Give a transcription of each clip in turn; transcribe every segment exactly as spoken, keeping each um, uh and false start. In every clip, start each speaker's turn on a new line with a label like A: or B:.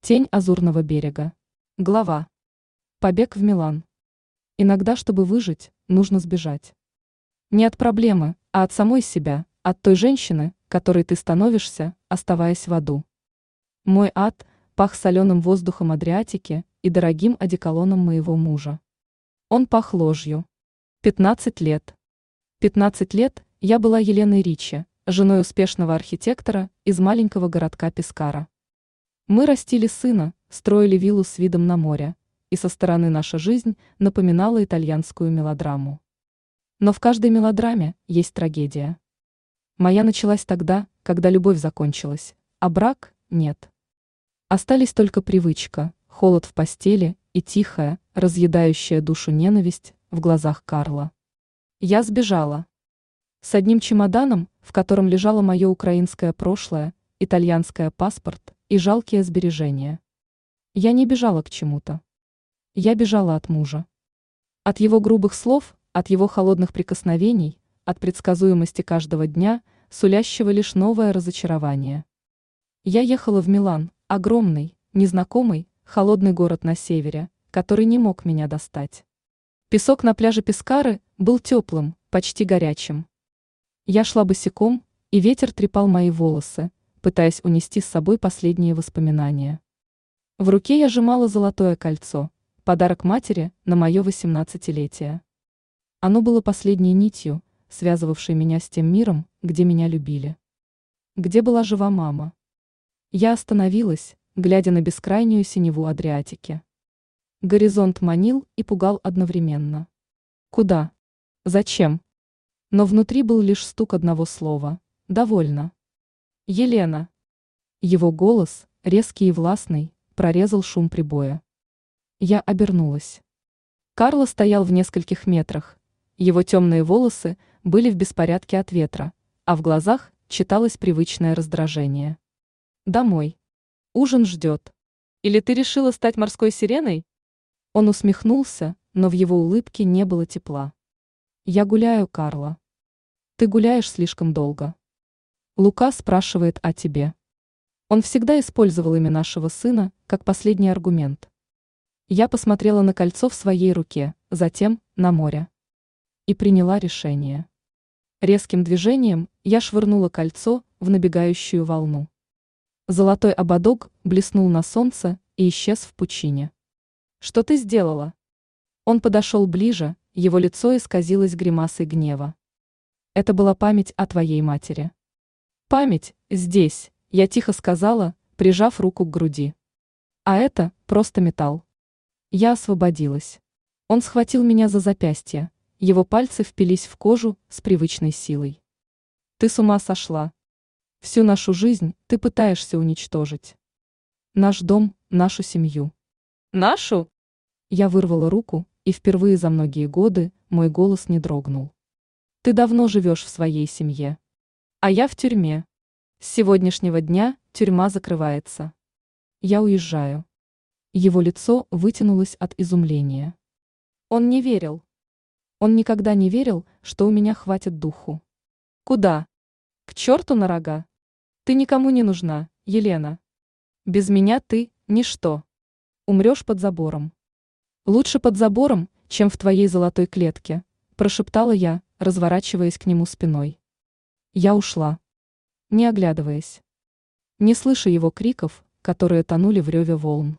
A: Тень Азурного берега. Глава. Побег в Милан. Иногда, чтобы выжить, нужно сбежать. Не от проблемы, а от самой себя, от той женщины, которой ты становишься, оставаясь в аду. Мой ад пах соленым воздухом Адриатики и дорогим одеколоном моего мужа. Он пах ложью. Пятнадцать лет. Пятнадцать лет я была Еленой Ричи, женой успешного архитектора из маленького городка Пескара. Мы растили сына, строили виллу с видом на море, и со стороны наша жизнь напоминала итальянскую мелодраму. Но в каждой мелодраме есть трагедия. Моя началась тогда, когда любовь закончилась, а брак – нет. Остались только привычка, холод в постели и тихая, разъедающая душу ненависть в глазах Карла. Я сбежала. С одним чемоданом, в котором лежало мое украинское прошлое, итальянское паспорт и жалкие сбережения. Я не бежала к чему-то. Я бежала от мужа. От его грубых слов, от его холодных прикосновений, от предсказуемости каждого дня, сулящего лишь новое разочарование. Я ехала в Милан, огромный, незнакомый, холодный город на севере, который не мог меня достать. Песок на пляже Пескары был теплым, почти горячим. Я шла босиком, и ветер трепал мои волосы, пытаясь унести с собой последние воспоминания. В руке я сжимала золотое кольцо, подарок матери на мое восемнадцатилетие. Оно было последней нитью, связывавшей меня с тем миром, где меня любили. Где была жива мама? Я остановилась, глядя на бескрайнюю синеву Адриатики. Горизонт манил и пугал одновременно. Куда? Зачем? Но внутри был лишь стук одного слова – «довольно». «Елена». Его голос, резкий и властный, прорезал шум прибоя. Я обернулась. Карло стоял в нескольких метрах. Его темные волосы были в беспорядке от ветра, а в глазах читалось привычное раздражение. «Домой. Ужин ждет. Или ты решила стать морской сиреной?» Он усмехнулся, но в его улыбке не было тепла. «Я гуляю, Карло». «Ты гуляешь слишком долго». Лука спрашивает о тебе. Он всегда использовал имя нашего сына как последний аргумент. Я посмотрела на кольцо в своей руке, затем на море. И приняла решение. Резким движением я швырнула кольцо в набегающую волну. Золотой ободок блеснул на солнце и исчез в пучине. «Что ты сделала?» Он подошел ближе, его лицо исказилось гримасой гнева. «Это была память о твоей матери». «Память здесь», я тихо сказала, прижав руку к груди. «А это просто металл». Я освободилась. Он схватил меня за запястье, его пальцы впились в кожу с привычной силой. «Ты с ума сошла. Всю нашу жизнь ты пытаешься уничтожить. Наш дом, нашу семью». «Нашу?» Я вырвала руку, и впервые за многие годы мой голос не дрогнул. «Ты давно живешь в своей семье. А я в тюрьме. С сегодняшнего дня тюрьма закрывается. Я уезжаю». Его лицо вытянулось от изумления. Он не верил. Он никогда не верил, что у меня хватит духу. «Куда? К черту на рога. Ты никому не нужна, Елена. Без меня ты – ничто. Умрешь под забором». «Лучше под забором, чем в твоей золотой клетке», – прошептала я, разворачиваясь к нему спиной. Я ушла, не оглядываясь, не слыша его криков, которые тонули в реве волн.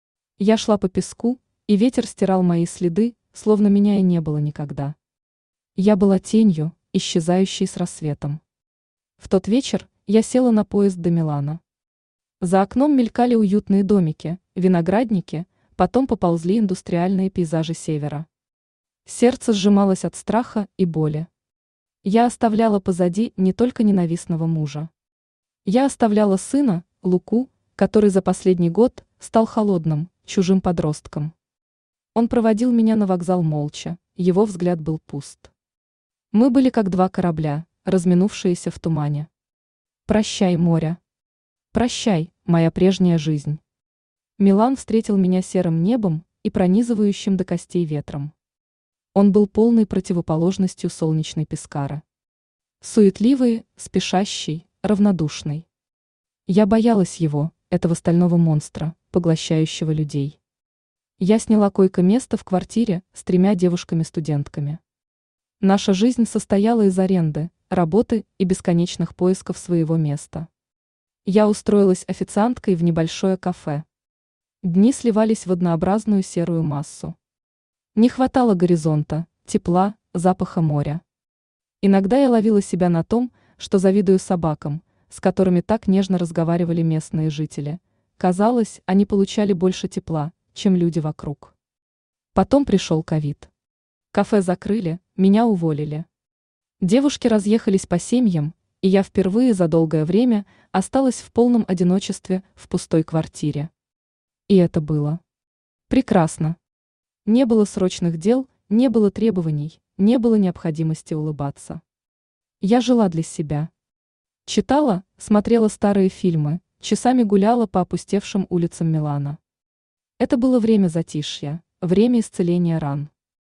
A: Я шла по песку, и ветер стирал мои следы, словно меня и не было никогда. Я была тенью, исчезающей с рассветом. В тот вечер я села на поезд до Милана. За окном мелькали уютные домики, виноградники, потом поползли индустриальные пейзажи севера. Сердце сжималось от страха и боли. Я оставляла позади не только ненавистного мужа. Я оставляла сына, Луку, который за последний год стал холодным, чужим подростком. Он проводил меня на вокзал молча, его взгляд был пуст. Мы были как два корабля, разминувшиеся в тумане. Прощай, море. Прощай, моя прежняя жизнь. Милан встретил меня серым небом и пронизывающим до костей ветром. Он был полной противоположностью солнечной Пескары. Суетливый, спешащий, равнодушный. Я боялась его, этого стального монстра, поглощающего людей. Я сняла койко-место в квартире с тремя девушками-студентками. Наша жизнь состояла из аренды, работы и бесконечных поисков своего места. Я устроилась официанткой в небольшое кафе. Дни сливались в однообразную серую массу. Не хватало горизонта, тепла, запаха моря. Иногда я ловила себя на том, что завидую собакам, с которыми так нежно разговаривали местные жители. Казалось, они получали больше тепла, чем люди вокруг. Потом пришел ковид. Кафе закрыли, меня уволили. Девушки разъехались по семьям, и я впервые за долгое время осталась в полном одиночестве в пустой квартире. И это было прекрасно. Не было срочных дел, не было требований, не было необходимости улыбаться. Я жила для себя. Читала, смотрела старые фильмы, часами гуляла по опустевшим улицам Милана. Это было время затишья, время исцеления ран.